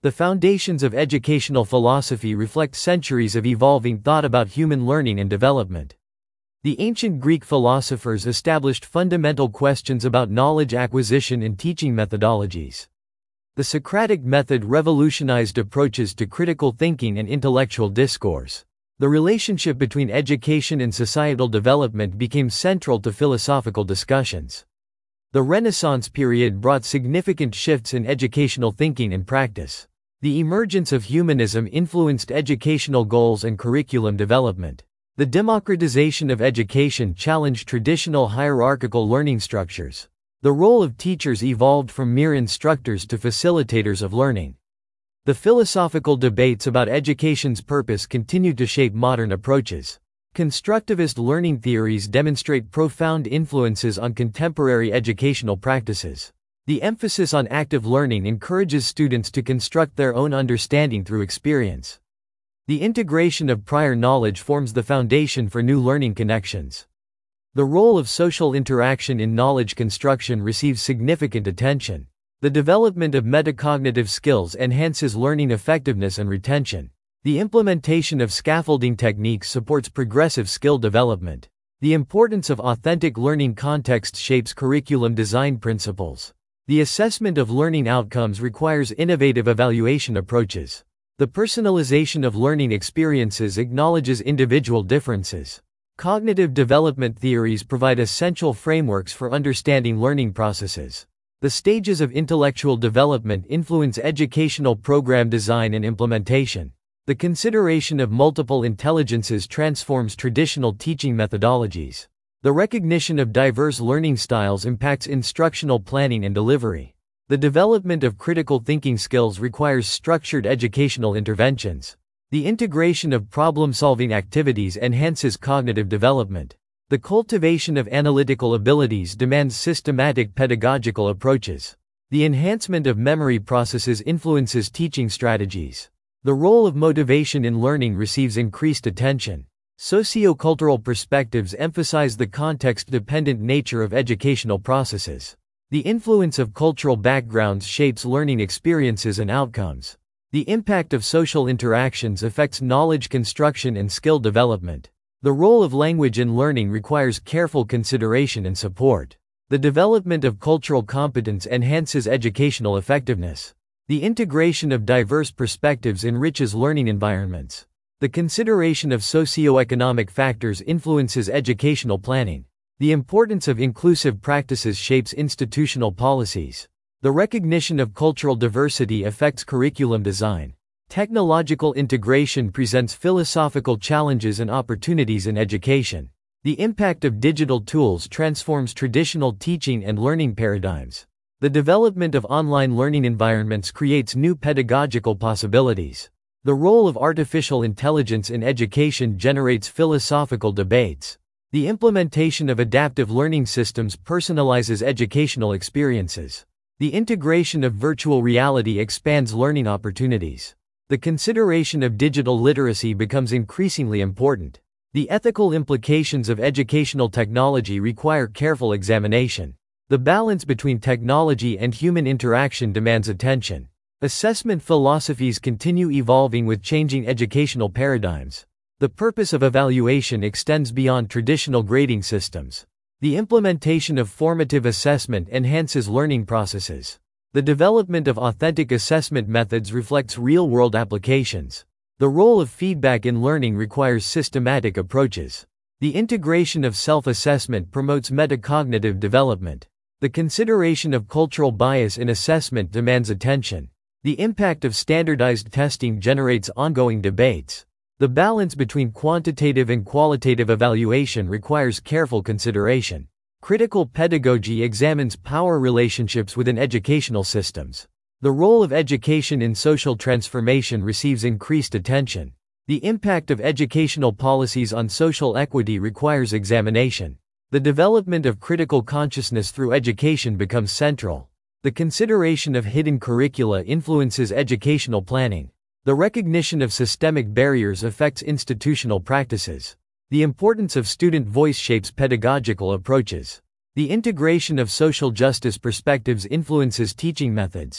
The foundations of educational philosophy reflect centuries of evolving thought about human learning and development. The ancient Greek philosophers established fundamental questions about knowledge acquisition and teaching methodologies. The Socratic method revolutionized approaches to critical thinking and intellectual discourse. The relationship between education and societal development became central to philosophical discussions. The Renaissance period brought significant shifts in educational thinking and practice. The emergence of humanism influenced educational goals and curriculum development. The democratization of education challenged traditional hierarchical learning structures. The role of teachers evolved from mere instructors to facilitators of learning. The philosophical debates about education's purpose continued to shape modern approaches. Constructivist learning theories demonstrate profound influences on contemporary educational practices. The emphasis on active learning encourages students to construct their own understanding through experience. The integration of prior knowledge forms the foundation for new learning connections. The role of social interaction in knowledge construction receives significant attention. The development of metacognitive skills enhances learning effectiveness and retention. The implementation of scaffolding techniques supports progressive skill development. The importance of authentic learning context shapes curriculum design principles. The assessment of learning outcomes requires innovative evaluation approaches. The personalization of learning experiences acknowledges individual differences. Cognitive development theories provide essential frameworks for understanding learning processes. The stages of intellectual development influence educational program design and implementation. The consideration of multiple intelligences transforms traditional teaching methodologies. The recognition of diverse learning styles impacts instructional planning and delivery. The development of critical thinking skills requires structured educational interventions. The integration of problem-solving activities enhances cognitive development. The cultivation of analytical abilities demands systematic pedagogical approaches. The enhancement of memory processes influences teaching strategies. The role of motivation in learning receives increased attention. Sociocultural perspectives emphasize the context-dependent nature of educational processes. The influence of cultural backgrounds shapes learning experiences and outcomes. The impact of social interactions affects knowledge construction and skill development. The role of language in learning requires careful consideration and support. The development of cultural competence enhances educational effectiveness. The integration of diverse perspectives enriches learning environments. The consideration of socioeconomic factors influences educational planning. The importance of inclusive practices shapes institutional policies. The recognition of cultural diversity affects curriculum design. Technological integration presents philosophical challenges and opportunities in education. The impact of digital tools transforms traditional teaching and learning paradigms. The development of online learning environments creates new pedagogical possibilities. The role of artificial intelligence in education generates philosophical debates. The implementation of adaptive learning systems personalizes educational experiences. The integration of virtual reality expands learning opportunities. The consideration of digital literacy becomes increasingly important. The ethical implications of educational technology require careful examination. The balance between technology and human interaction demands attention. Assessment philosophies continue evolving with changing educational paradigms. The purpose of evaluation extends beyond traditional grading systems. The implementation of formative assessment enhances learning processes. The development of authentic assessment methods reflects real-world applications. The role of feedback in learning requires systematic approaches. The integration of self-assessment promotes metacognitive development. The consideration of cultural bias in assessment demands attention. The impact of standardized testing generates ongoing debates. The balance between quantitative and qualitative evaluation requires careful consideration. Critical pedagogy examines power relationships within educational systems. The role of education in social transformation receives increased attention. The impact of educational policies on social equity requires examination. The development of critical consciousness through education becomes central. The consideration of hidden curricula influences educational planning. The recognition of systemic barriers affects institutional practices. The importance of student voice shapes pedagogical approaches. The integration of social justice perspectives influences teaching methods.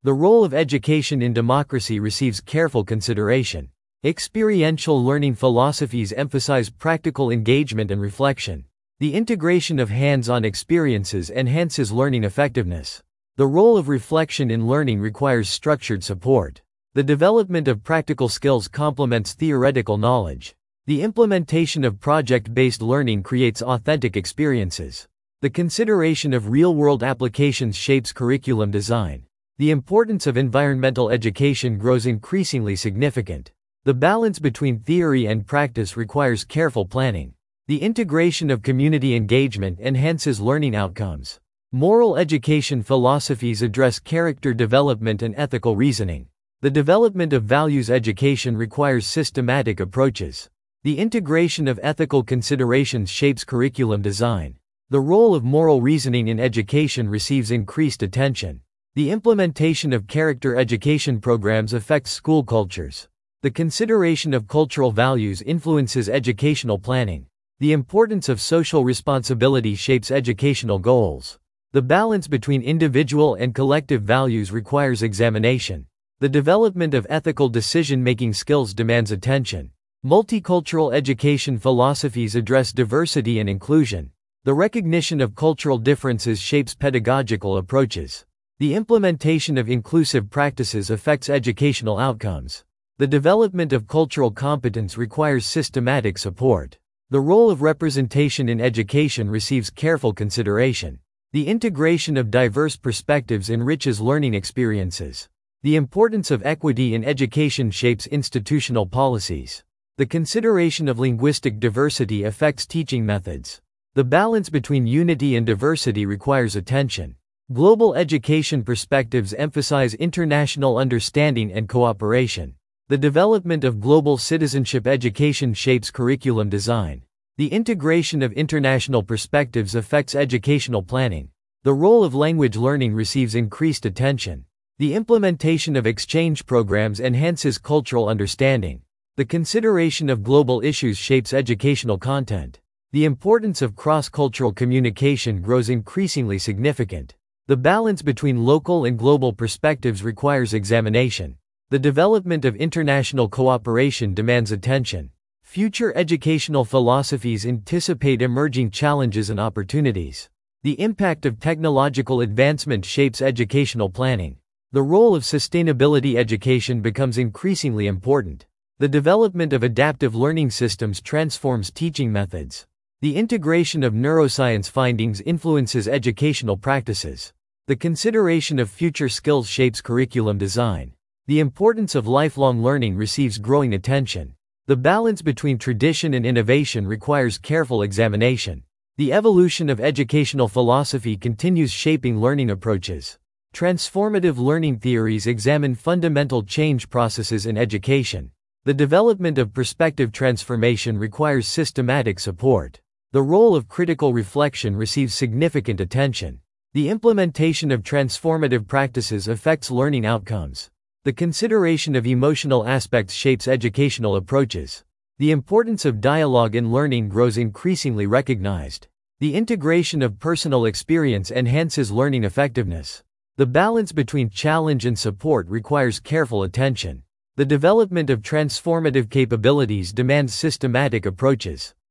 The role of education in democracy receives careful consideration. Experiential learning philosophies emphasize practical engagement and reflection. The integration of hands-on experiences enhances learning effectiveness. The role of reflection in learning requires structured support. The development of practical skills complements theoretical knowledge. The implementation of project-based learning creates authentic experiences. The consideration of real-world applications shapes curriculum design. The importance of environmental education grows increasingly significant. The balance between theory and practice requires careful planning. The integration of community engagement enhances learning outcomes. Moral education philosophies address character development and ethical reasoning. The development of values education requires systematic approaches. The integration of ethical considerations shapes curriculum design. The role of moral reasoning in education receives increased attention. The implementation of character education programs affects school cultures. The consideration of cultural values influences educational planning. The importance of social responsibility shapes educational goals. The balance between individual and collective values requires examination. The development of ethical decision-making skills demands attention. Multicultural education philosophies address diversity and inclusion. The recognition of cultural differences shapes pedagogical approaches. The implementation of inclusive practices affects educational outcomes. The development of cultural competence requires systematic support. The role of representation in education receives careful consideration. The integration of diverse perspectives enriches learning experiences. The importance of equity in education shapes institutional policies. The consideration of linguistic diversity affects teaching methods. The balance between unity and diversity requires attention. Global education perspectives emphasize international understanding and cooperation. The development of global citizenship education shapes curriculum design. The integration of international perspectives affects educational planning. The role of language learning receives increased attention. The implementation of exchange programs enhances cultural understanding. The consideration of global issues shapes educational content. The importance of cross-cultural communication grows increasingly significant. The balance between local and global perspectives requires examination. The development of international cooperation demands attention. Future educational philosophies anticipate emerging challenges and opportunities. The impact of technological advancement shapes educational planning. The role of sustainability education becomes increasingly important. The development of adaptive learning systems transforms teaching methods. The integration of neuroscience findings influences educational practices. The consideration of future skills shapes curriculum design. The importance of lifelong learning receives growing attention. The balance between tradition and innovation requires careful examination. The evolution of educational philosophy continues shaping learning approaches. Transformative learning theories examine fundamental change processes in education. The development of perspective transformation requires systematic support. The role of critical reflection receives significant attention. The implementation of transformative practices affects learning outcomes. The consideration of emotional aspects shapes educational approaches. The importance of dialogue in learning grows increasingly recognized. The integration of personal experience enhances learning effectiveness. The balance between challenge and support requires careful attention. The development of transformative capabilities demands systematic approaches.